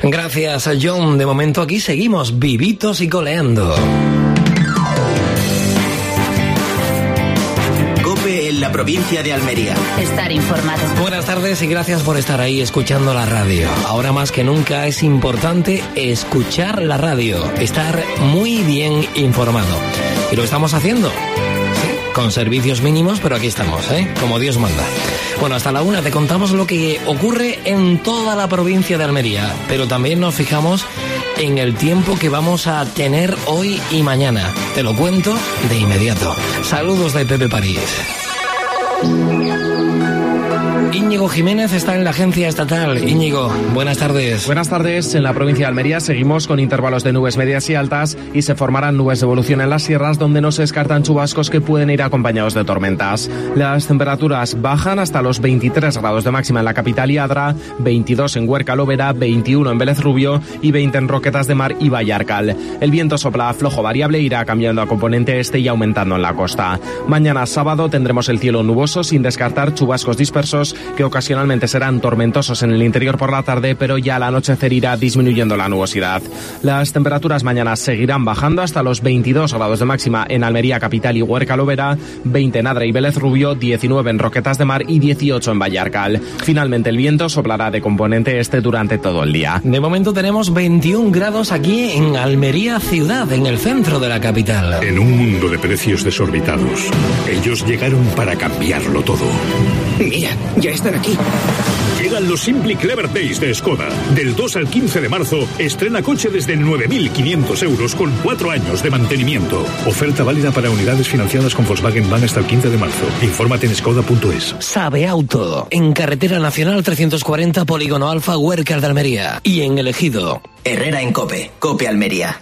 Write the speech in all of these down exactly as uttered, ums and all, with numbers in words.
Gracias, John. De momento aquí seguimos vivitos y coleando. COPE en la provincia de Almería. Estar informado. Buenas tardes y gracias por estar ahí escuchando la radio. Ahora más que nunca es importante escuchar la radio, estar muy bien informado. Y lo estamos haciendo. Con servicios mínimos, pero aquí estamos, ¿eh? Como Dios manda. Bueno, hasta la una te contamos lo que ocurre en toda la provincia de Almería, pero también nos fijamos en el tiempo que vamos a tener hoy y mañana. Te lo cuento de inmediato. Saludos de Pepe París. Íñigo Jiménez está en la agencia estatal. Íñigo, buenas tardes. Buenas tardes. En la provincia de Almería seguimos con intervalos de nubes medias y altas y se formarán nubes de evolución en las sierras donde no se descartan chubascos que pueden ir acompañados de tormentas. Las temperaturas bajan hasta los veintitrés grados de máxima en la capital y Adra, veintidós en Huerca Lóvera, veintiuno en Vélez Rubio y veinte en Roquetas de Mar y Vallarcal. El viento sopla flojo variable, irá cambiando a componente este y aumentando en la costa. Mañana sábado tendremos el cielo nuboso sin descartar chubascos dispersos que ocasionalmente serán tormentosos en el interior por la tarde, pero ya al anochecer irá disminuyendo la nubosidad. Las temperaturas mañana seguirán bajando hasta los veintidós grados de máxima en Almería capital y Huerca Lóvera, veinte en Adra y Vélez Rubio, diecinueve en Roquetas de Mar y dieciocho en Vallarcal. Finalmente el viento soplará de componente este durante todo el día. De momento tenemos veintiún grados aquí en Almería ciudad, en el centro de la capital. En un mundo de precios desorbitados, ellos llegaron para cambiarlo todo. Mira, ya están aquí. Llegan los Simply Clever Days de Skoda. Del dos al quince de marzo, estrena coche desde nueve mil quinientos euros con cuatro años de mantenimiento. Oferta válida para unidades financiadas con Volkswagen Van hasta el quince de marzo. Infórmate en skoda punto es. Sabe Auto, en Carretera Nacional trescientos cuarenta, Polígono Alfa, Huerca de Almería. Y en El Ejido. Herrera en COPE, COPE Almería.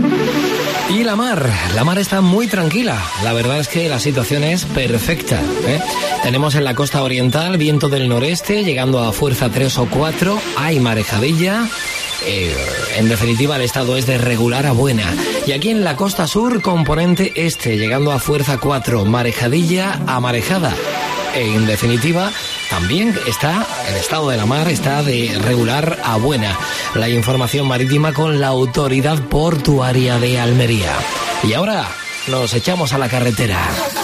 Y la mar, la mar está muy tranquila. La verdad es que la situación es perfecta, ¿eh? Tenemos en la costa oriental viento del noreste, llegando a fuerza tres o cuatro. Hay marejadilla. Eh, en definitiva, el estado es de regular a buena. Y aquí en la costa sur, componente este, llegando a fuerza cuatro. Marejadilla a marejada. En definitiva, también está, el estado de la mar está de regular a buena. La información marítima con la Autoridad Portuaria de Almería. Y ahora nos echamos a la carretera.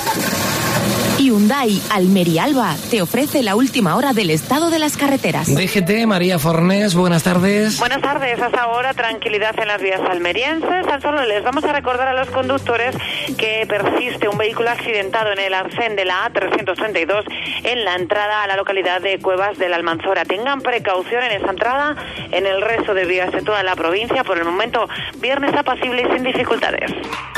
Hyundai Almería Alba te ofrece la última hora del estado de las carreteras. D G T, María Fornés, buenas tardes. Buenas tardes, hasta ahora tranquilidad en las vías almerienses. Tan solo les vamos a recordar a los conductores que persiste un vehículo accidentado en el arcén de la A trescientos treinta y dos en la entrada a la localidad de Cuevas de la Almanzora. Tengan precaución en esa entrada, en el resto de vías de toda la provincia. Por el momento, viernes apacible y sin dificultades.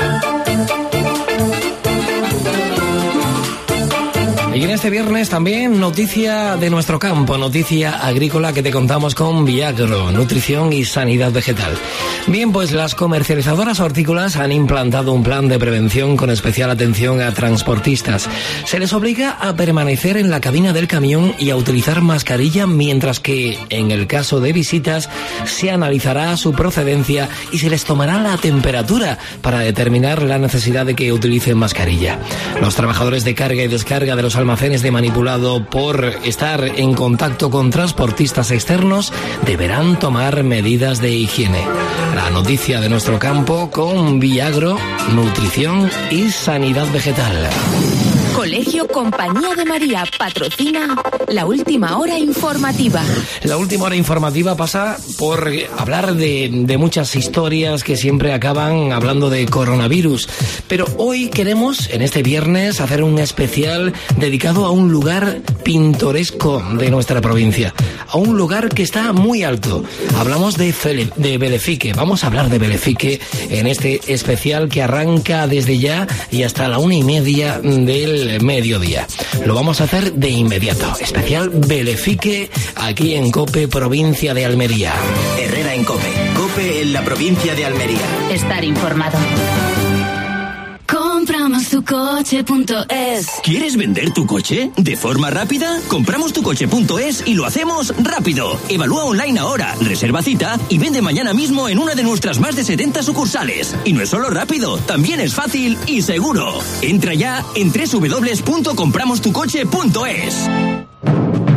Y en este viernes también noticia de nuestro campo, noticia agrícola que te contamos con Viagro, nutrición y sanidad vegetal. Bien, pues las comercializadoras hortícolas han implantado un plan de prevención con especial atención a transportistas. Se les obliga a permanecer en la cabina del camión y a utilizar mascarilla, mientras que en el caso de visitas se analizará su procedencia y se les tomará la temperatura para determinar la necesidad de que utilicen mascarilla. Los trabajadores de carga y descarga de los almacenes de manipulado por estar en contacto con transportistas externos deberán tomar medidas de higiene. La noticia de nuestro campo con Viagro, nutrición y sanidad vegetal. Colegio Compañía de María patrocina la última hora informativa. La última hora informativa pasa por hablar de, de muchas historias que siempre acaban hablando de coronavirus. Pero hoy queremos, en este viernes, hacer un especial dedicado a un lugar pintoresco de nuestra provincia. A un lugar que está muy alto. Hablamos de, Fele, de Belefique. Vamos a hablar de Belefique en este especial que arranca desde ya y hasta la una y media del mediodía. Lo vamos a hacer de inmediato. Especial Belefique aquí en COPE, provincia de Almería. Herrera en COPE, COPE en la provincia de Almería. Estar informado. Compramos tu coche punto es. ¿Quieres vender tu coche de forma rápida? Compramos tu coche punto es y lo hacemos rápido. Evalúa online ahora, reserva cita y vende mañana mismo en una de nuestras más de setenta sucursales. Y no es solo rápido, también es fácil y seguro. Entra ya en doble u doble u doble u punto compramos tu coche punto es.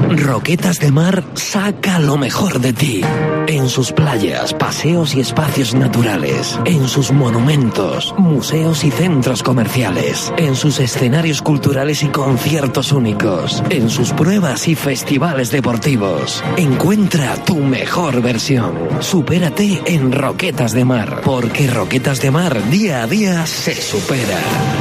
Roquetas de Mar saca lo mejor de ti. En sus playas, paseos y espacios naturales. En sus monumentos, museos y centros comerciales. En sus escenarios culturales y conciertos únicos. En sus pruebas y festivales deportivos. Encuentra tu mejor versión. Supérate en Roquetas de Mar. Porque Roquetas de Mar día a día se supera.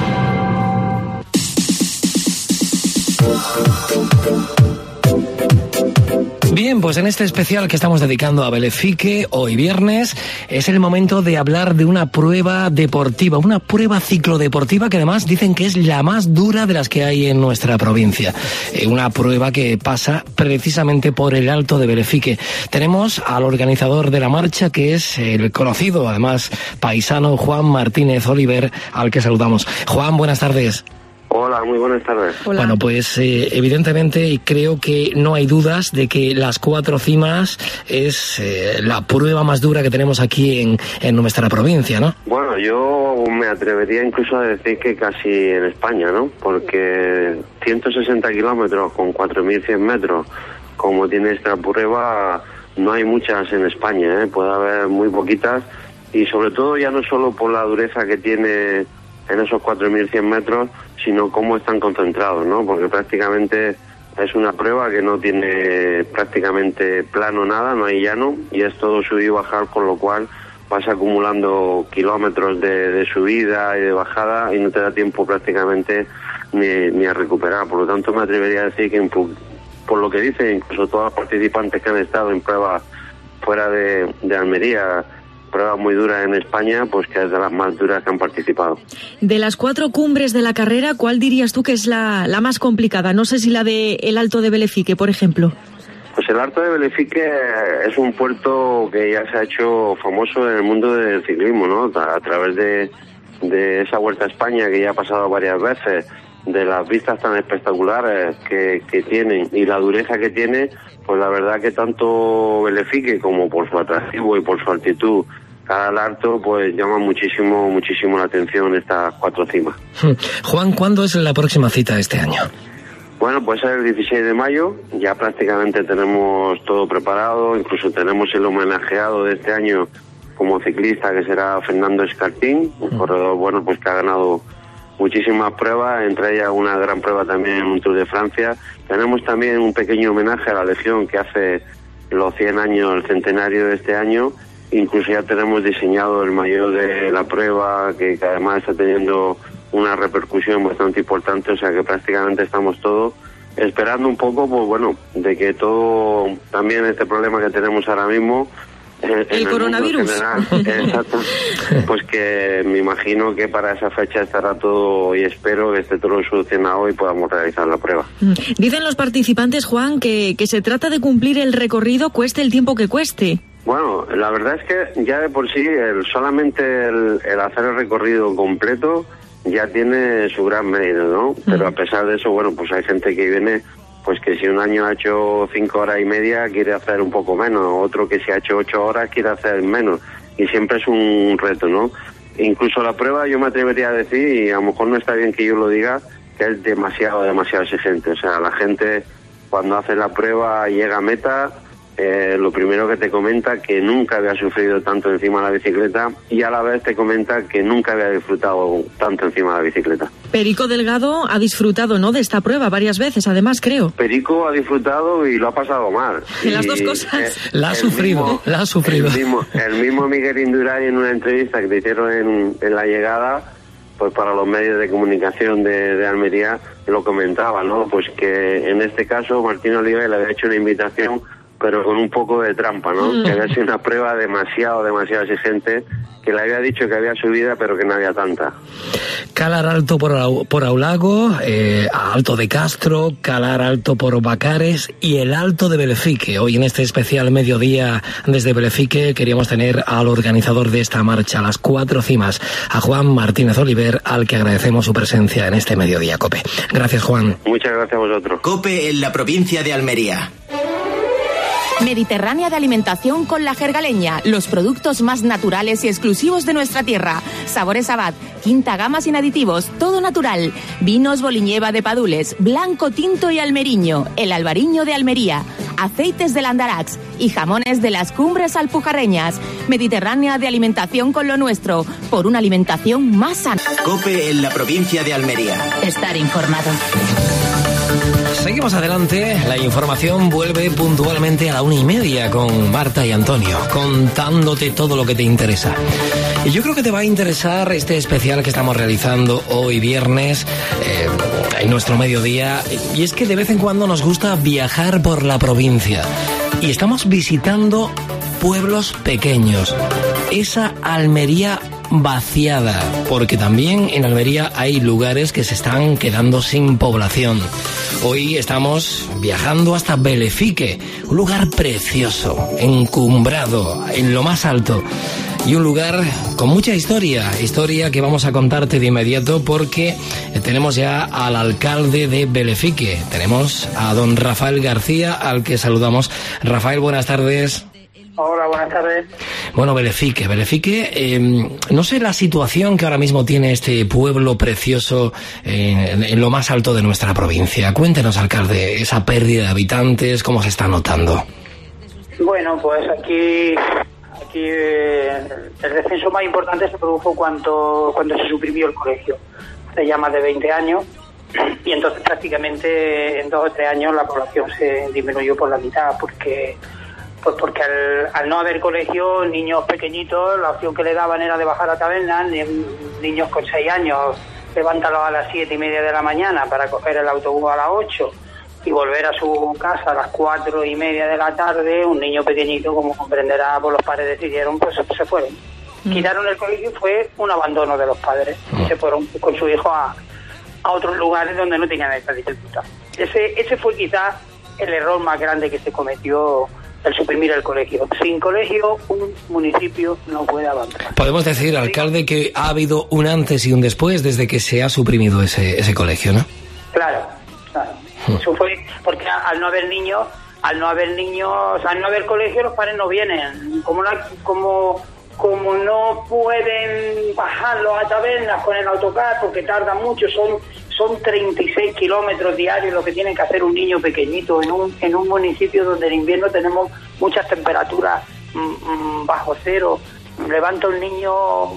Bien, pues en este especial que estamos dedicando a Belefique, hoy viernes, es el momento de hablar de una prueba deportiva, una prueba ciclodeportiva que además dicen que es la más dura de las que hay en nuestra provincia. Eh, una prueba que pasa precisamente por el Alto de Belefique. Tenemos al organizador de la marcha, que es el conocido, además, paisano Juan Martínez Oliver, al que saludamos. Juan, buenas tardes. Hola, muy buenas tardes. Hola. Bueno, pues eh, evidentemente creo que no hay dudas de que las Cuatro Cimas es eh, la prueba más dura que tenemos aquí en, en nuestra provincia, ¿no? Bueno, yo me atrevería incluso a decir que casi en España, ¿no? Porque ciento sesenta kilómetros con cuatro mil cien metros, como tiene esta prueba, no hay muchas en España, ¿eh? Puede haber muy poquitas, y sobre todo ya no solo por la dureza que tiene en esos cuatro mil cien metros, sino cómo están concentrados, ¿no? Porque prácticamente es una prueba que no tiene prácticamente plano nada, no hay llano, y es todo subir y bajar, con lo cual vas acumulando kilómetros de, de subida y de bajada y no te da tiempo prácticamente ni, ni a recuperar. Por lo tanto, me atrevería a decir que por lo que dicen incluso todos los participantes que han estado en pruebas fuera de, de Almería, prueba muy dura en España, pues que es de las más duras que han participado. De las cuatro cumbres de la carrera, ¿cuál dirías tú que es la, la más complicada? No sé si la de el Alto de Belefique, por ejemplo. Pues el Alto de Belefique es un puerto que ya se ha hecho famoso en el mundo del ciclismo, ¿no? A través de, de esa Vuelta a España que ya ha pasado varias veces, de las vistas tan espectaculares que, que tienen y la dureza que tiene, pues la verdad que tanto Belefique como por su atractivo y por su altitud al Alto, pues llama muchísimo, muchísimo la atención estas Cuatro Cimas. Juan, ¿cuándo es la próxima cita este año? Bueno, pues es el dieciséis de mayo, ya prácticamente tenemos todo preparado, incluso tenemos el homenajeado de este año como ciclista, que será Fernando Escartín, un corredor, bueno, pues que ha ganado muchísimas pruebas, entre ellas una gran prueba también en un Tour de Francia. Tenemos también un pequeño homenaje a la Legión, que hace los cien años, el centenario de este año. Incluso ya tenemos diseñado el maillot de la prueba, que, que además está teniendo una repercusión bastante importante, o sea que prácticamente estamos todos esperando un poco, pues bueno, de que todo, también este problema que tenemos ahora mismo, el, el coronavirus. General, exacto, pues que me imagino que para esa fecha estará todo, y espero que esté todo solucionado y podamos realizar la prueba. Dicen los participantes, Juan, que, que se trata de cumplir el recorrido, cueste el tiempo que cueste. Bueno, la verdad es que ya de por sí, el, solamente el, el hacer el recorrido completo ya tiene su gran mérito, ¿no? Pero a pesar de eso, bueno, pues hay gente que viene, pues que si un año ha hecho cinco horas y media, quiere hacer un poco menos, otro que si ha hecho ocho horas quiere hacer menos, y siempre es un reto, ¿no? Incluso la prueba, yo me atrevería a decir, y a lo mejor no está bien que yo lo diga, que es demasiado, demasiado exigente. O sea, la gente cuando hace la prueba llega a meta, Eh, lo primero que te comenta que nunca había sufrido tanto encima de la bicicleta, y a la vez te comenta que nunca había disfrutado tanto encima de la bicicleta. Perico Delgado ha disfrutado, ¿no?, de esta prueba varias veces, además, creo. Perico ha disfrutado y lo ha pasado mal. En las dos cosas. Eh, la ha sufrido, mismo, la ha sufrido. El mismo, el mismo Miguel Indurain, en una entrevista que te hicieron en, en la llegada, pues para los medios de comunicación de, de Almería, lo comentaba, ¿no? Pues que en este caso Martín Oliver le había hecho una invitación, pero con un poco de trampa, ¿no? Mm. Que había sido una prueba demasiado, demasiado exigente, que le había dicho que había subida, pero que no había tanta. Calar alto por, por Aulago, eh, Alto de Castro, calar alto por Bacares y el Alto de Belefique. Hoy en este especial mediodía desde Belefique queríamos tener al organizador de esta marcha, las Cuatro Cimas, a Juan Martínez Oliver, al que agradecemos su presencia en este mediodía, COPE. Gracias, Juan. Muchas gracias a vosotros. COPE en la provincia de Almería. Mediterránea de alimentación con la jergaleña, los productos más naturales y exclusivos de nuestra tierra. Sabores Abad, quinta gama sin aditivos, todo natural. Vinos Boliñeva de Padules, blanco, tinto y almeriño, el albariño de Almería. Aceites del Andarax y jamones de las cumbres alpujarreñas. Mediterránea de alimentación con lo nuestro, por una alimentación más sana. COPE en la provincia de Almería. Estar informado. Seguimos adelante, la información vuelve puntualmente a la una y media con Marta y Antonio, contándote todo lo que te interesa. Y yo creo que te va a interesar este especial que estamos realizando hoy viernes, eh, en nuestro mediodía, y es que de vez en cuando nos gusta viajar por la provincia, y estamos visitando pueblos pequeños, esa Almería vaciada, porque también en Almería hay lugares que se están quedando sin población. Hoy estamos viajando hasta Belefique, un lugar precioso, encumbrado, en lo más alto, y un lugar con mucha historia, historia que vamos a contarte de inmediato porque tenemos ya al alcalde de Belefique, tenemos a don Rafael García, al que saludamos. Rafael, buenas tardes. Hola, buenas tardes. Bueno, Belefique, Belefique, eh, no sé la situación que ahora mismo tiene este pueblo precioso eh, en, en lo más alto de nuestra provincia. Cuéntenos, alcalde, esa pérdida de habitantes, ¿cómo se está notando? Bueno, pues aquí, aquí eh, el descenso más importante se produjo cuando, cuando se suprimió el colegio, hace ya más de veinte años, y entonces prácticamente en dos o tres años la población se disminuyó por la mitad, porque... Pues porque al, al no haber colegio, niños pequeñitos, la opción que le daban era de bajar a taberna, ni, niños con seis años, levántalos a las siete y media de la mañana para coger el autobús a las ocho y volver a su casa a las cuatro y media de la tarde. Un niño pequeñito, como comprenderá, pues los padres decidieron, pues se fueron. Mm. Quitaron el colegio, fue un abandono de los padres, mm. se fueron con su hijo a, a otros lugares donde no tenían esta dificultad. Ese, ese fue quizás el error más grande que se cometió, el suprimir el colegio. Sin colegio, un municipio no puede avanzar. Podemos decir, alcalde, que ha habido un antes y un después desde que se ha suprimido ese, ese colegio, ¿no? Claro, claro. Hmm. Eso fue porque al no haber niños, al no haber niños, al no haber colegio, los padres no vienen. Como la, como como no pueden bajarlos a tabernas con el autocar porque tardan mucho, son son treinta y seis kilómetros diarios lo que tiene que hacer un niño pequeñito en un en un municipio donde en invierno tenemos muchas temperaturas mmm, bajo cero. Levanta un niño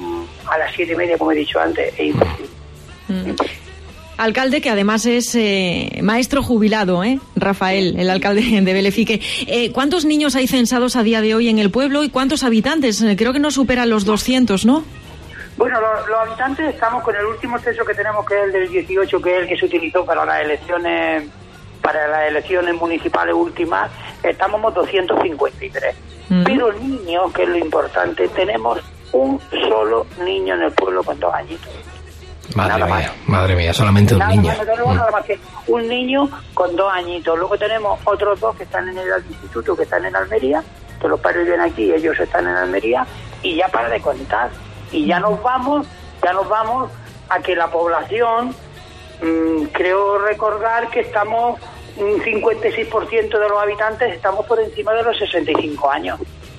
a las siete y media, como he dicho antes, es imposible. Mm. Alcalde, que además es eh, maestro jubilado, ¿eh? Rafael, el alcalde de Belefique. Eh, ¿Cuántos niños hay censados a día de hoy en el pueblo y cuántos habitantes? Creo que no superan los doscientos, ¿no? Bueno, los, los habitantes estamos con el último censo que tenemos, que es el del dieciocho, que es el que se utilizó para las elecciones para las elecciones municipales últimas. Estamos doscientos cincuenta y tres. Mm. Pero niños, que es lo importante, tenemos un solo niño en el pueblo con dos añitos. Madre nada mía, más. madre mía, solamente nada un niño. Más, no nada más que un niño con dos añitos. Luego tenemos otros dos que están en el instituto, que están en Almería, que los padres vienen aquí, ellos están en Almería, y ya para de contar. Y ya nos vamos, ya nos vamos a que la población, mmm, creo recordar que estamos, un cincuenta y seis por ciento de los habitantes estamos por encima de los sesenta y cinco años.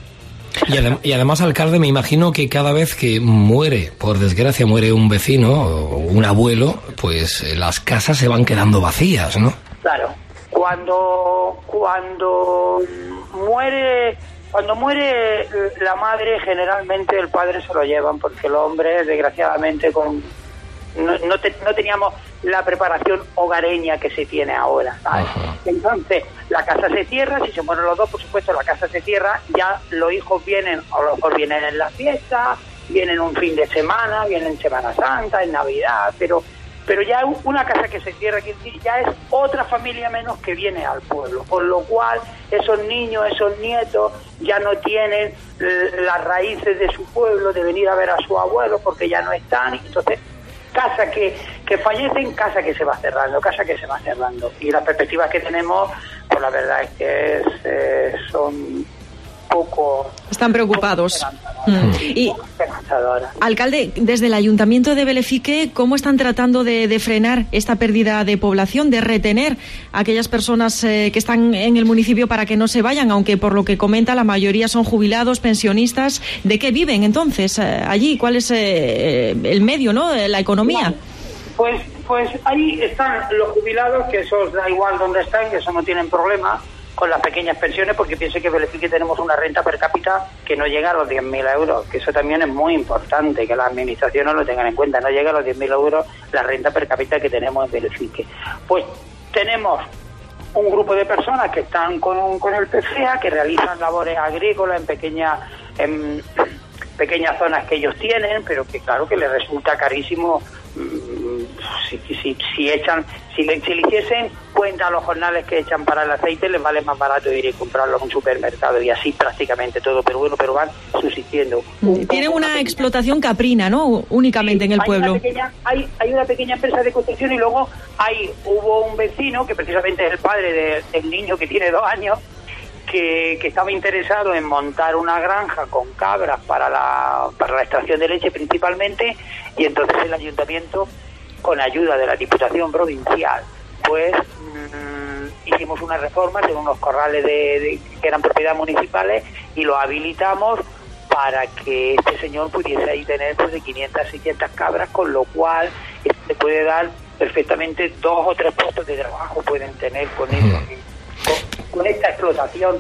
Y, adem- y además, alcalde, me imagino que cada vez que muere, por desgracia, muere un vecino o un abuelo, pues eh, las casas se van quedando vacías, ¿no? Claro. Cuando, cuando muere... Cuando muere la madre, generalmente el padre se lo llevan, porque los hombres, desgraciadamente, con no, no, te, no teníamos la preparación hogareña que se tiene ahora, ¿sabes? Entonces, la casa se cierra, si se mueren los dos, por supuesto, la casa se cierra, ya los hijos vienen, a lo mejor vienen en la fiesta, vienen un fin de semana, vienen en Semana Santa, en Navidad, pero... Pero ya una casa que se cierra, que ya es otra familia menos que viene al pueblo, por lo cual esos niños, esos nietos ya no tienen las raíces de su pueblo, de venir a ver a su abuelo porque ya no están. Entonces, casa que, que fallecen, casa que se va cerrando, casa que se va cerrando. Y las perspectivas que tenemos, pues la verdad es que es, eh, son poco... Están preocupados. Poco mm. Y hasta ahora. Alcalde, desde el Ayuntamiento de Belefique, ¿cómo están tratando de, de frenar esta pérdida de población, de retener a aquellas personas eh, que están en el municipio para que no se vayan, aunque por lo que comenta la mayoría son jubilados, pensionistas? ¿De qué viven entonces eh, allí? ¿Cuál es eh, el medio, no, la economía? No, pues, pues ahí están los jubilados, que eso da igual donde están, que eso no tienen problema con las pequeñas pensiones, porque piense que en Belefique tenemos una renta per cápita que no llega a los diez mil euros, que eso también es muy importante, que las administraciones lo tengan en cuenta, no llega a los diez mil euros la renta per cápita que tenemos en Belefique. Pues tenemos un grupo de personas que están con, con el P C A, que realizan labores agrícolas en pequeñas en pequeñas zonas que ellos tienen, pero que claro que les resulta carísimo. Si, si, si echan si le, si le hiciesen cuenta a los jornales que echan para el aceite, les vale más barato ir y comprarlo en un supermercado, y así prácticamente todo, pero bueno, pero van subsistiendo. Tienen una, una explotación caprina, ¿no? Únicamente sí, en el hay pueblo. Una pequeña, hay, hay una pequeña empresa de construcción, y luego hay hubo un vecino, que precisamente es el padre de, del niño que tiene dos años, Que, que estaba interesado en montar una granja con cabras para la, para la extracción de leche principalmente, y entonces el ayuntamiento, con ayuda de la Diputación Provincial, pues mmm, hicimos unas reformas en unos corrales de, de, que eran propiedades municipales, y lo habilitamos para que este señor pudiese ahí tener pues de quinientas, seiscientas cabras, con lo cual se puede dar perfectamente dos o tres puestos de trabajo pueden tener con ellos. Con, con esta explotación.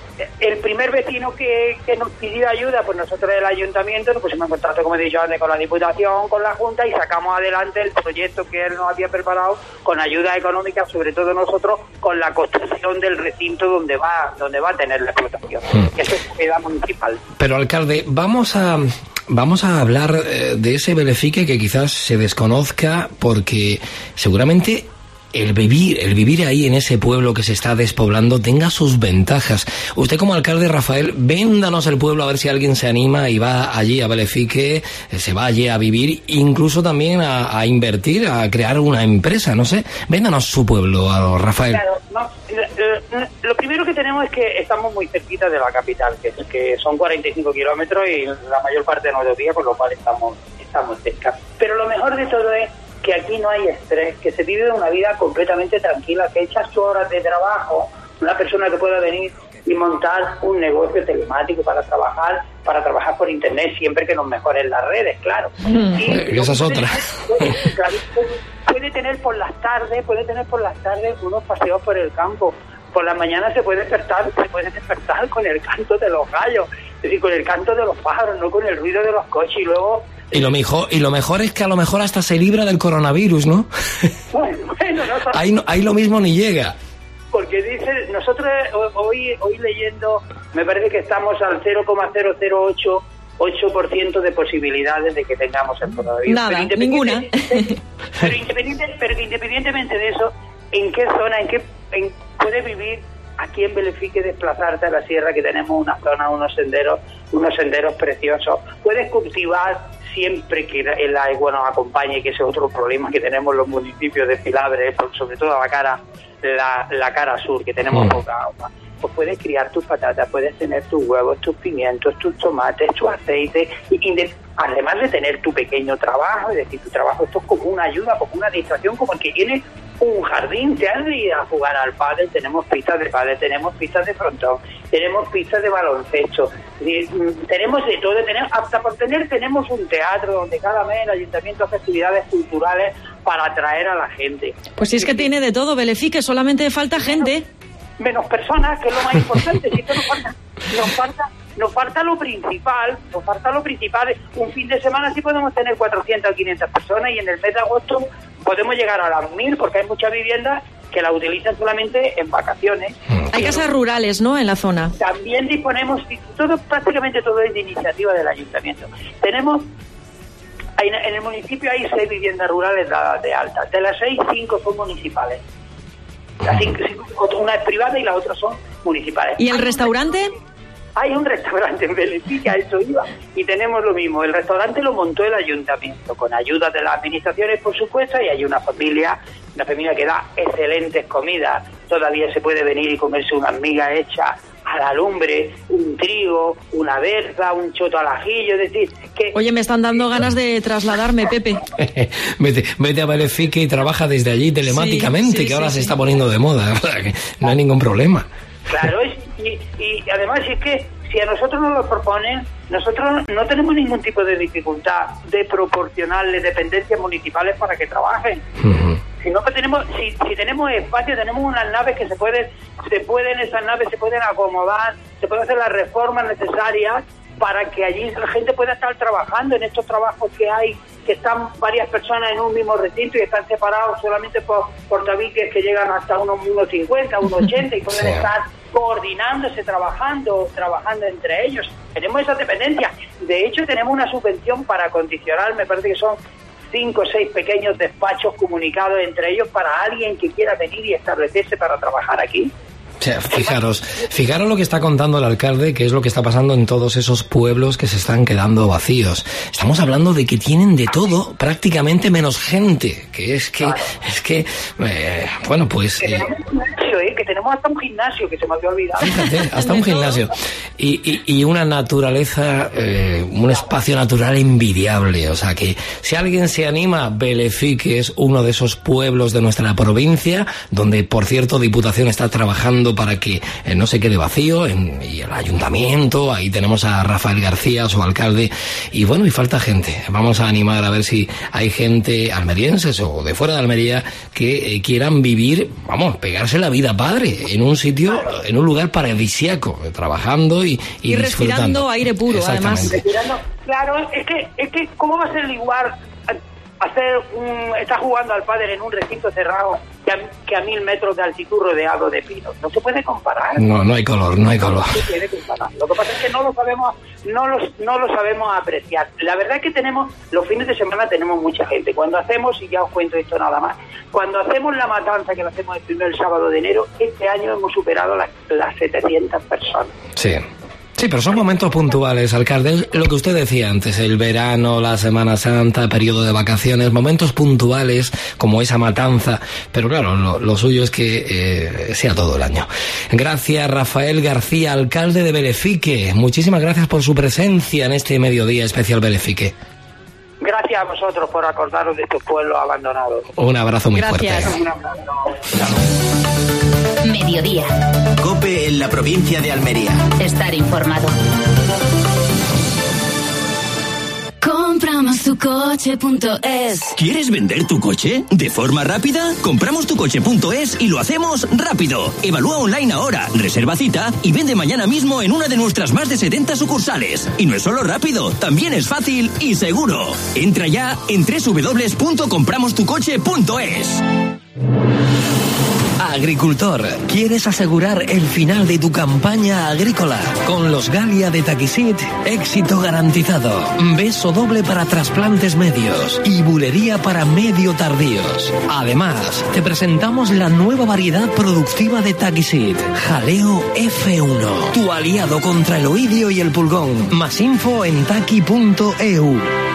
El primer vecino que, que nos pidió ayuda, pues nosotros del ayuntamiento nos pusimos en contacto, como he dicho antes, con la Diputación, con la Junta, y sacamos adelante el proyecto que él nos había preparado con ayuda económica, sobre todo nosotros, con la construcción del recinto donde va donde va a tener la explotación. Hmm. Eso es propiedad municipal. Pero, alcalde, vamos a... Vamos a hablar eh, de ese Belefique que quizás se desconozca, porque seguramente el vivir, el vivir ahí en ese pueblo que se está despoblando tenga sus ventajas. Usted, como alcalde, Rafael, véndanos el pueblo, a ver si alguien se anima y va allí a Belefique, se va allí a vivir, incluso también a, a invertir, a crear una empresa, no sé. Véndanos su pueblo, Rafael. Claro, no, lo, lo primero que tenemos es que estamos muy cerquita de la capital, que, que son cuarenta y cinco kilómetros y la mayor parte de nuestros días, por lo cual estamos, estamos cerca. Pero lo mejor de todo es que aquí no hay estrés, que se vive una vida completamente tranquila, que echas tus horas de trabajo, una persona que pueda venir y montar un negocio telemático para trabajar, para trabajar por internet, siempre que nos mejoren las redes, claro. Mm. Y esa es otra. Puede, claro, puede tener por las tardes, puede tener por las tardes unos paseos por el campo. Por la mañana se puede despertar, se puede despertar con el canto de los gallos, es decir, con el canto de los pájaros, no con el ruido de los coches, y luego... Y lo mejor, y lo mejor es que a lo mejor hasta se libra del coronavirus, ¿no? Bueno, bueno, no solo... ahí, no, ahí lo mismo ni llega. Porque dice, nosotros hoy, hoy leyendo, me parece que estamos al cero coma cero cero ocho ocho por ciento de posibilidades de que tengamos el coronavirus. Nada, pero ninguna. Pero, independiente, pero independientemente de eso, ¿en qué zona, en qué en, puedes vivir aquí en Belefique, desplazarte a la sierra, que tenemos una zona, unos senderos, unos senderos preciosos? Puedes cultivar siempre que el agua nos acompañe, que ese es otro problema que tenemos los municipios de Filabre, sobre todo la cara la, la cara sur, que tenemos mm. poca agua. Pues puedes criar tus patatas, puedes tener tus huevos, tus pimientos, tus tomates, tu aceite, y de, además de tener tu pequeño trabajo, es decir, tu trabajo, esto es como una ayuda, como una distracción, como el que tiene un jardín. Te has de ir a jugar al pádel, tenemos pistas de pádel, tenemos pistas de frontón, tenemos pistas de baloncesto, tenemos de todo, tenemos, hasta por tener tenemos un teatro donde cada mes el ayuntamiento hace actividades culturales para atraer a la gente. Pues si es que tiene de todo Belefique, solamente falta gente. Menos personas, que es lo más importante. Si esto nos falta, nos falta, nos falta lo principal, nos falta lo principal. Un fin de semana sí podemos tener cuatrocientas o quinientas personas, y en el mes de agosto podemos llegar a las mil, porque hay muchas viviendas que la utilizan solamente en vacaciones. Hay casas rurales, ¿no?, en la zona. También disponemos, todo prácticamente todo es de iniciativa del ayuntamiento. Tenemos, en el municipio hay seis viviendas rurales dadas de alta. De las seis, cinco son municipales. Así, una es privada y las otras son municipales. ¿Y el restaurante? Hay un restaurante en Belefique, a eso iba, y tenemos lo mismo. El restaurante lo montó el ayuntamiento, con ayuda de las administraciones, por supuesto, y hay una familia, una familia que da excelentes comidas. Todavía se puede venir y comerse unas migas hechas a la lumbre, un trigo, una berza, un choto al ajillo, es decir, que... Oye, me están dando ganas de trasladarme, Pepe. vete, vete a Belefique y trabaja desde allí telemáticamente, sí, sí, que ahora sí, se sí. está poniendo de moda, no hay ningún problema. Claro, y, y además es que si a nosotros nos lo proponen, nosotros no tenemos ningún tipo de dificultad de proporcionarles dependencias municipales para que trabajen. Uh-huh. Sino que tenemos, si, si tenemos espacio, tenemos unas naves que se pueden, se pueden, esas naves se pueden acomodar, se pueden hacer las reformas necesarias para que allí la gente pueda estar trabajando en estos trabajos que hay, que están varias personas en un mismo recinto y están separados solamente por, por tabiques que llegan hasta unos uno cincuenta, uno ochenta y pueden sí. estar coordinándose, trabajando, trabajando entre ellos. Tenemos esa dependencia. De hecho, tenemos una subvención para acondicionar, me parece que son cinco o seis pequeños despachos comunicados entre ellos para alguien que quiera venir y establecerse para trabajar aquí. O sea, fijaros, fijaros lo que está contando el alcalde, que es lo que está pasando en todos esos pueblos que se están quedando vacíos. Estamos hablando de que tienen de todo, prácticamente menos gente, que es que, es que, eh, bueno, pues... Que tenemos, eh, gimnasio, ¿eh? que tenemos hasta un gimnasio, que se me había olvidado. Fíjate, hasta un gimnasio. Y, y, y una naturaleza, eh, un espacio natural envidiable. O sea que, si alguien se anima, Belefique es uno de esos pueblos de nuestra provincia, donde, por cierto, Diputación está trabajando para que eh, no se quede vacío, en, y el ayuntamiento, ahí tenemos a Rafael García, su alcalde, y bueno, y falta gente. Vamos a animar a ver si hay gente, almerienses o de fuera de Almería, que eh, quieran vivir, vamos, pegarse la vida padre, en un sitio, en un lugar paradisíaco, trabajando y, y, y respirando aire puro, además. Respirando, claro, es que, es que, ¿cómo va a ser igual hacer un, está jugando al pádel en un recinto cerrado que a, que a mil metros de altitud rodeado de pinos? No se puede comparar. No, no hay color, no hay color. No se puede comparar. Lo que pasa es que no lo sabemos, no lo, no lo sabemos apreciar. La verdad es que tenemos, los fines de semana tenemos mucha gente. Cuando hacemos, y ya os cuento esto nada más, cuando hacemos la matanza, que la hacemos el primer sábado de enero, este año hemos superado las, las setecientas personas. Sí. Sí, pero son momentos puntuales, alcalde. Lo que usted decía antes, el verano, la Semana Santa, periodo de vacaciones, momentos puntuales como esa matanza. Pero claro, lo, lo suyo es que eh, sea todo el año. Gracias, Rafael García, alcalde de Belefique. Muchísimas gracias por su presencia en este mediodía especial Belefique. Gracias a vosotros por acordaros de estos pueblos abandonados. Un abrazo muy Gracias. fuerte. Un abrazo. Mediodía. COPE en la provincia de Almería. Estar informado. Compramos tu coche punto es. ¿Quieres vender tu coche de forma rápida? Compramos tu coche punto es y lo hacemos rápido. Evalúa online ahora, reserva cita y vende mañana mismo en una de nuestras más de setenta sucursales. Y no es solo rápido, también es fácil y seguro. Entra ya en doble u doble u doble u punto compramos tu coche punto es. Agricultor, ¿quieres asegurar el final de tu campaña agrícola? Con los Galia de Taquisit, éxito garantizado. Beso doble para trasplantes medios y bulería para medio tardíos. Además, te presentamos la nueva variedad productiva de Taquisit, Jaleo F uno, tu aliado contra el oidio y el pulgón. Más info en taqui punto e u.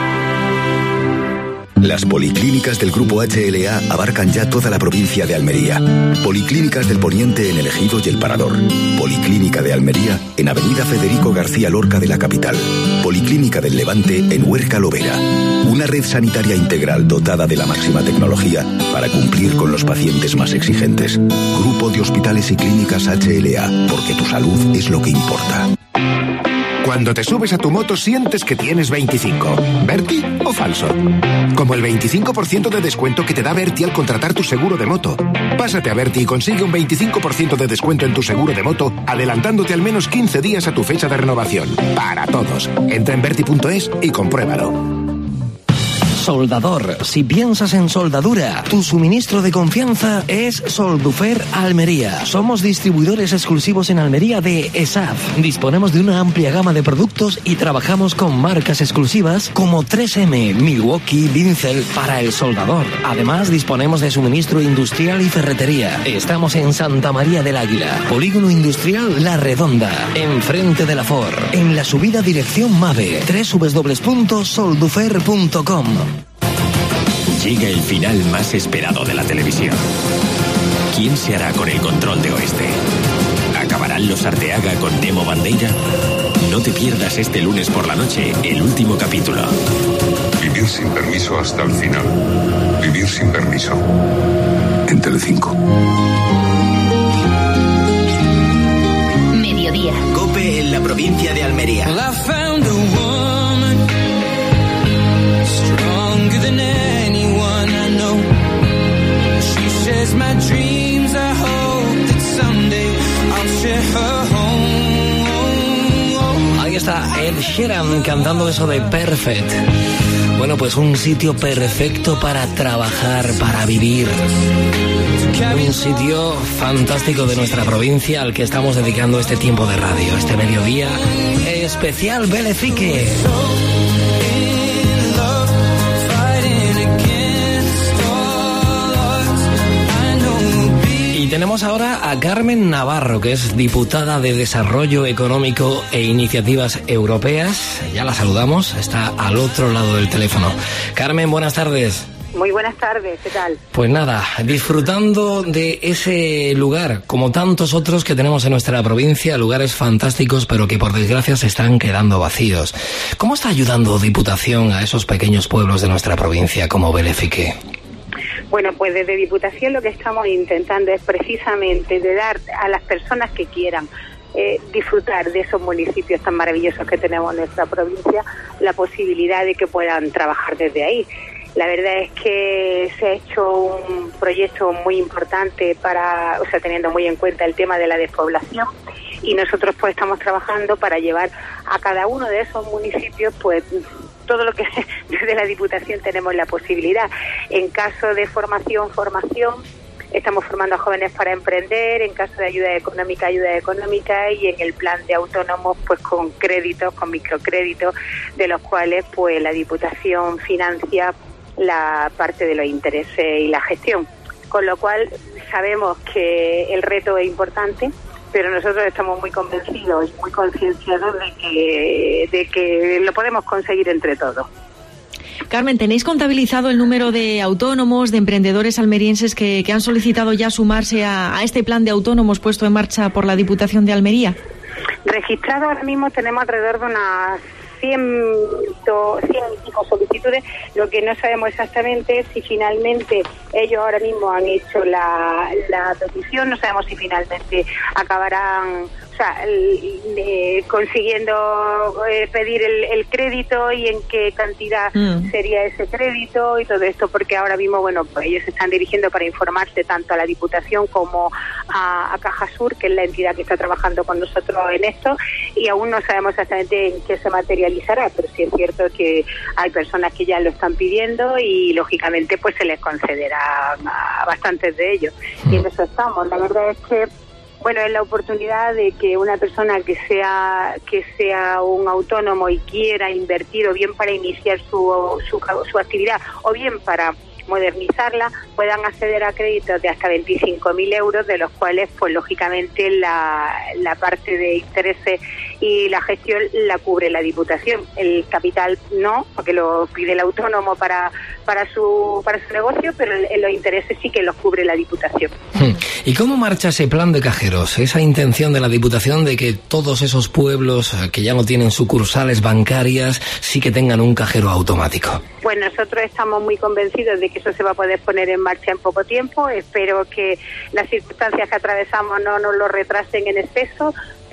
Las policlínicas del Grupo H L A abarcan ya toda la provincia de Almería. Policlínicas del Poniente en El Ejido y El Parador. Policlínica de Almería en Avenida Federico García Lorca de la capital. Policlínica del Levante en Huerca Lovera. Una red sanitaria integral dotada de la máxima tecnología para cumplir con los pacientes más exigentes. Grupo de Hospitales y Clínicas H L A, porque tu salud es lo que importa. Cuando te subes a tu moto sientes que tienes veinticinco. ¿Berti o falso? Como el veinticinco por ciento de descuento que te da Berti al contratar tu seguro de moto. Pásate a Berti y consigue un veinticinco por ciento de descuento en tu seguro de moto, adelantándote al menos quince días a tu fecha de renovación. Para todos. Entra en berti punto es y compruébalo. Soldador, si piensas en soldadura, tu suministro de confianza es Soldufer Almería. Somos distribuidores exclusivos en Almería de E S A F. Disponemos de una amplia gama de productos y trabajamos con marcas exclusivas como tres eme, Milwaukee, Vincel para el soldador. Además, disponemos de suministro industrial y ferretería. Estamos en Santa María del Águila, Polígono Industrial La Redonda, enfrente de la Ford, en la subida dirección MAVE, doble u doble u doble u punto soldufer punto com. Llega el final más esperado de la televisión. ¿Quién se hará con el control de Oeste? Acabará Carlos Arteaga con Nemo Bandeira? No te pierdas este lunes por la noche el último capítulo. Vivir sin permiso hasta el final. Vivir sin permiso. En Telecinco. Mediodía. COPE en la provincia de Almería. Ahí está Ed Sheeran cantando eso de Perfect. Bueno, pues un sitio perfecto para trabajar, para vivir. Un sitio fantástico de nuestra provincia al que estamos dedicando este tiempo de radio, este mediodía especial Belefique. Y tenemos ahora a Carmen Navarro, que es diputada de Desarrollo Económico e Iniciativas Europeas. Ya la saludamos, está al otro lado del teléfono. Carmen, buenas tardes. Muy buenas tardes, ¿qué tal? Pues nada, disfrutando de ese lugar, como tantos otros que tenemos en nuestra provincia, lugares fantásticos, pero que por desgracia se están quedando vacíos. ¿Cómo está ayudando Diputación a esos pequeños pueblos de nuestra provincia como Belefique? Bueno, pues desde Diputación lo que estamos intentando es precisamente de dar a las personas que quieran eh, disfrutar de esos municipios tan maravillosos que tenemos en nuestra provincia, la posibilidad de que puedan trabajar desde ahí. La verdad es que se ha hecho un proyecto muy importante para, o sea, teniendo muy en cuenta el tema de la despoblación, y nosotros pues estamos trabajando para llevar a cada uno de esos municipios pues todo lo que desde la Diputación tenemos la posibilidad. En caso de formación, formación, estamos formando a jóvenes para emprender, en caso de ayuda económica, ayuda económica, y en el plan de autónomos pues con créditos, con microcréditos, de los cuales pues la Diputación financia la parte de los intereses y la gestión, con lo cual sabemos que el reto es importante, pero nosotros estamos muy convencidos y muy concienciados de que, de que lo podemos conseguir entre todos. Carmen, ¿tenéis contabilizado el número de autónomos, de emprendedores almerienses que, que han solicitado ya sumarse a, a este plan de autónomos puesto en marcha por la Diputación de Almería? Registrado ahora mismo tenemos alrededor de unas cien y pico solicitudes. Lo que no sabemos exactamente es si finalmente ellos ahora mismo han hecho la, la petición, no sabemos si finalmente acabarán, o sea, eh, consiguiendo eh, pedir el, el crédito y en qué cantidad mm. sería ese crédito y todo esto, porque ahora mismo, bueno, pues ellos se están dirigiendo para informarse tanto a la Diputación como a, a Caja Sur, que es la entidad que está trabajando con nosotros en esto, y aún no sabemos exactamente en qué se materializará, pero sí es cierto que hay personas que ya lo están pidiendo y lógicamente pues se les concederá a bastantes de ellos, mm. y en eso estamos. La verdad es que bueno, es la oportunidad de que una persona que sea que sea un autónomo y quiera invertir, o bien para iniciar su, su, su actividad, o bien para modernizarla, puedan acceder a créditos de hasta veinticinco mil euros, de los cuales, pues lógicamente, la, la parte de intereses y la gestión la cubre la Diputación. El capital no, porque lo pide el autónomo para para su para su negocio, pero el, los intereses sí que los cubre la Diputación. ¿Y cómo marcha ese plan de cajeros? Esa intención de la Diputación de que todos esos pueblos que ya no tienen sucursales bancarias sí que tengan un cajero automático. Pues nosotros estamos muy convencidos de que eso se va a poder poner en marcha en poco tiempo. Espero que las circunstancias que atravesamos no nos lo retrasen en exceso,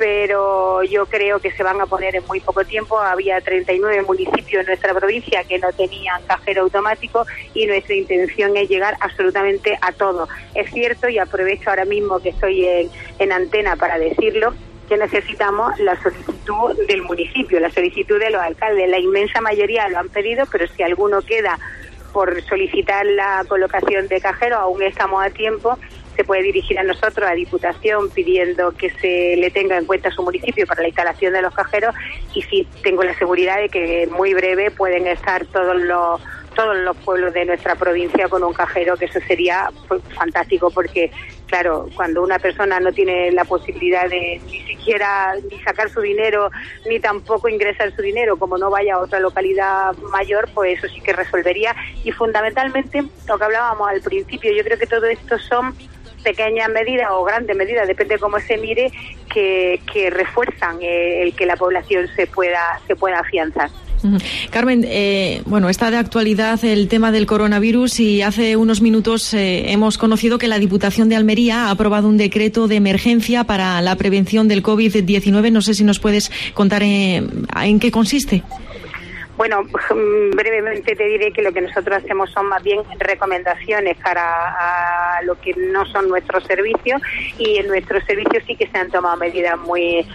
pero yo creo que se van a poner en muy poco tiempo. Había treinta y nueve municipios en nuestra provincia que no tenían cajero automático y nuestra intención es llegar absolutamente a todos. Es cierto, y aprovecho ahora mismo que estoy en, en antena para decirlo, que necesitamos la solicitud del municipio, la solicitud de los alcaldes. La inmensa mayoría lo han pedido, pero si alguno queda por solicitar la colocación de cajero, aún estamos a tiempo. Se puede dirigir a nosotros, a Diputación, pidiendo que se le tenga en cuenta su municipio para la instalación de los cajeros, y sí tengo la seguridad de que muy breve pueden estar todos los todos los pueblos de nuestra provincia con un cajero, que eso sería pues, fantástico, porque claro, cuando una persona no tiene la posibilidad de ni siquiera ni sacar su dinero, ni tampoco ingresar su dinero, como no vaya a otra localidad mayor, pues eso sí que resolvería. Y fundamentalmente, lo que hablábamos al principio, yo creo que todo esto son pequeñas medidas o grandes medidas, depende de cómo se mire, que, que refuerzan eh, el que la población se pueda, se pueda afianzar. Carmen, eh, bueno, está de actualidad el tema del coronavirus y hace unos minutos eh, hemos conocido que la Diputación de Almería ha aprobado un decreto de emergencia para la prevención del COVID diecinueve. No sé si nos puedes contar en, en qué consiste. Bueno, brevemente te diré que lo que nosotros hacemos son más bien recomendaciones para a lo que no son nuestros servicios, y en nuestros servicios sí que se han tomado medidas muy,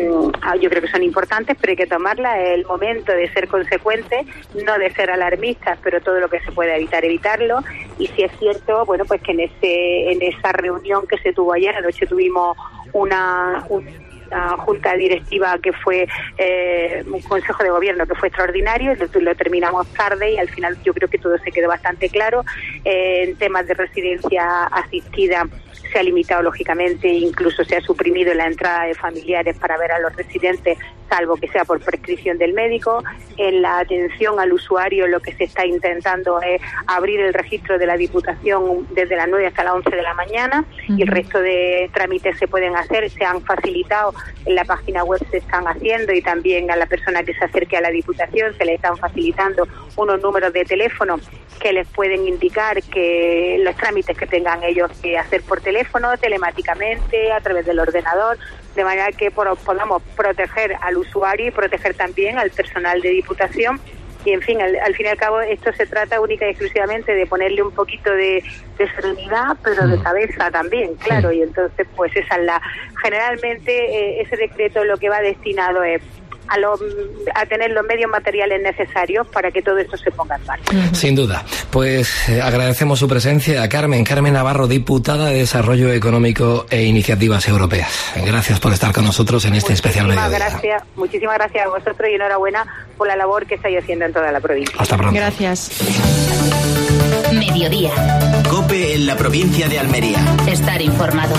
yo creo que son importantes, pero hay que tomarlas. Es el momento de ser consecuentes, no de ser alarmistas, pero todo lo que se puede evitar, evitarlo. Y si es cierto, bueno, pues que en ese en esa reunión que se tuvo ayer, anoche tuvimos una... Un, una junta directiva que fue eh, un consejo de gobierno que fue extraordinario, lo, lo terminamos tarde y al final yo creo que todo se quedó bastante claro. Eh, en temas de residencia asistida se ha limitado lógicamente, incluso se ha suprimido la entrada de familiares para ver a los residentes, salvo que sea por prescripción del médico. En la atención al usuario lo que se está intentando es abrir el registro de la Diputación desde las nueve hasta las once de la mañana, uh-huh. y el resto de trámites se pueden hacer, se han facilitado, en la página web se están haciendo, y también a la persona que se acerque a la Diputación se le están facilitando unos números de teléfono que les pueden indicar que los trámites que tengan ellos que hacer por teléfono, telemáticamente, a través del ordenador, de manera que podamos proteger al usuario y proteger también al personal de Diputación. Y en fin, al, al fin y al cabo esto se trata única y exclusivamente de ponerle un poquito de, de serenidad, pero de cabeza también, claro, y entonces pues esa es la, generalmente eh, ese decreto lo que va destinado es a, lo, a tener los medios materiales necesarios para que todo esto se ponga en marcha. Sin duda. Pues eh, agradecemos su presencia a Carmen, Carmen Navarro, diputada de Desarrollo Económico e Iniciativas Europeas. Gracias por estar con nosotros en este especial Mediodía. Gracias, muchísimas gracias a vosotros y enhorabuena por la labor que estáis haciendo en toda la provincia. Hasta pronto. Gracias. Mediodía. COPE en la provincia de Almería. Estar informado.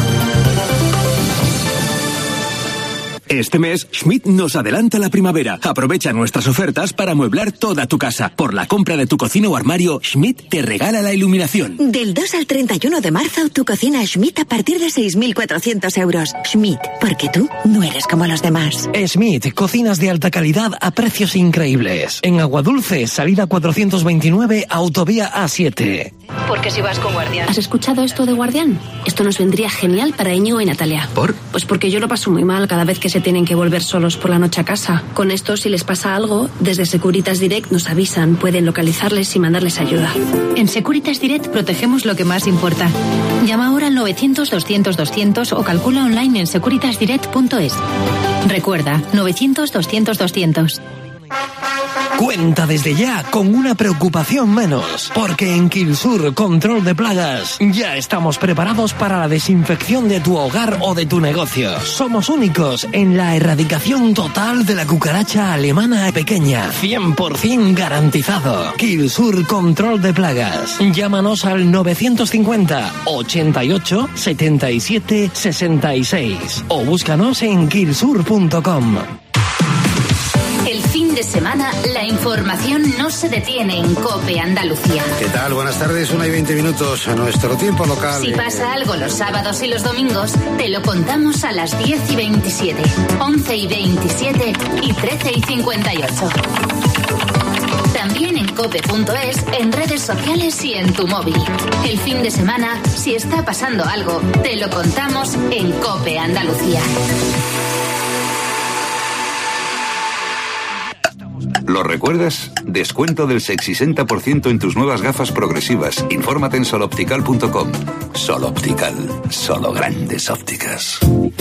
Este mes, Schmidt nos adelanta la primavera. Aprovecha nuestras ofertas para amueblar toda tu casa. Por la compra de tu cocina o armario, Schmidt te regala la iluminación. Del dos al treinta y uno de marzo, tu cocina Schmidt a partir de seis mil cuatrocientos euros. Schmidt, porque tú no eres como los demás. Schmidt, cocinas de alta calidad a precios increíbles. En Aguadulce, salida cuatrocientos veintinueve, autovía A siete. Porque si vas con Guardián. ¿Has escuchado esto de Guardián? Esto nos vendría genial para Íñigo y Natalia. ¿Por? Pues porque yo lo paso muy mal cada vez que se tienen que volver solos por la noche a casa. Con esto, si les pasa algo, desde Securitas Direct nos avisan, pueden localizarles y mandarles ayuda. En Securitas Direct protegemos lo que más importa. Llama ahora al novecientos doscientos doscientos o calcula online en securitas direct punto es. Recuerda, novecientos doscientos doscientos. Cuenta desde ya con una preocupación menos, porque en Quilsur Control de Plagas ya estamos preparados para la desinfección de tu hogar o de tu negocio. Somos únicos en la erradicación total de la cucaracha alemana pequeña, cien por ciento garantizado. Quilsur Control de Plagas. Llámanos al novecientos cincuenta, ochenta y ocho, setenta y siete, sesenta y seis o búscanos en quilsur punto com. El fin de semana, la información no se detiene en COPE Andalucía. ¿Qué tal? Buenas tardes, una y veinte minutos a nuestro tiempo local. Si pasa algo los sábados y los domingos, te lo contamos a las diez y veintisiete, once y veintisiete y trece y cincuenta y ocho. También en cope punto es, en redes sociales y en tu móvil. El fin de semana, si está pasando algo, te lo contamos en COPE Andalucía. ¿Lo recuerdas? Descuento del sesenta y seis por ciento en tus nuevas gafas progresivas. Infórmate en soloptical punto com. Sol Optical. Solo grandes ópticas.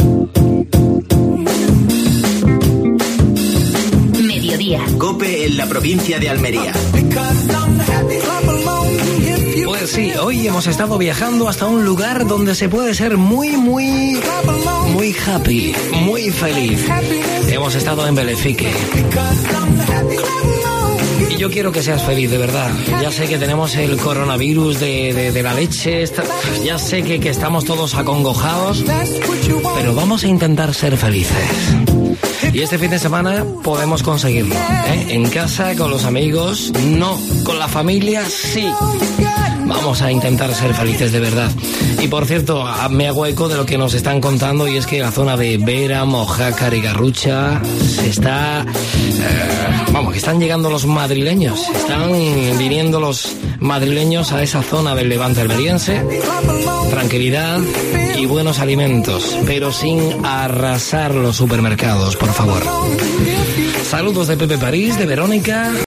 Mediodía. COPE en la provincia de Almería. Pues sí, hoy hemos estado viajando hasta un lugar donde se puede ser muy, muy, muy happy, muy feliz. Hemos estado en Belefique. yo quiero que seas feliz, de verdad. Ya sé que tenemos el coronavirus de, de, de la leche, está, ya sé que, que estamos todos acongojados, pero vamos a intentar ser felices. Y este fin de semana podemos conseguirlo, ¿eh? En casa, con los amigos, no, con la familia, sí. Vamos a intentar ser felices de verdad. Y por cierto, me hago eco de lo que nos están contando, y es que la zona de Vera, Mojácar y Garrucha se está... Eh, vamos, que están llegando los madrileños. Están viniendo los madrileños a esa zona del Levante almeriense. Tranquilidad y buenos alimentos, pero sin arrasar los supermercados, por favor. Saludos de Pepe París, de Verónica.